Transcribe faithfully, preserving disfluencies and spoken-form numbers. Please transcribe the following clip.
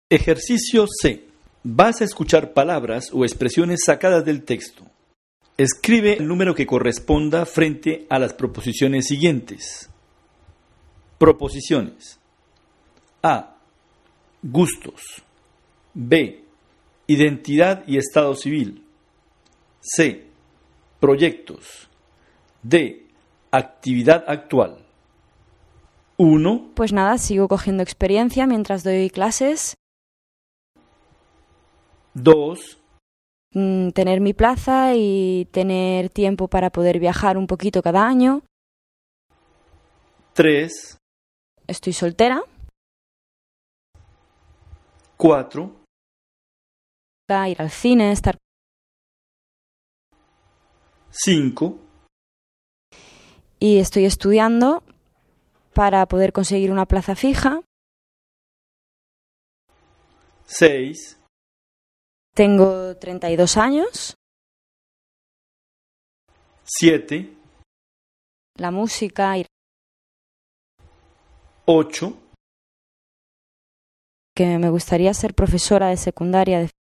Ejercicio C. Vas a escuchar palabras o expresiones sacadas del texto. Escribe el número que corresponda frente a las proposiciones siguientes. Proposiciones. A. Gustos. B. Identidad y estado civil. C. Proyectos. D. Actividad actual. uno. Pues nada, sigo cogiendo experiencia mientras doy clases. dos. Mm, tener mi plaza y tener tiempo para poder viajar un poquito cada año. tres. Estoy soltera. cuatro. Ir al cine, estar... cinco. Y estoy estudiando para poder conseguir una plaza fija. seis. Tengo treinta y dos años. siete. La música y... ocho. que me gustaría ser profesora de secundaria de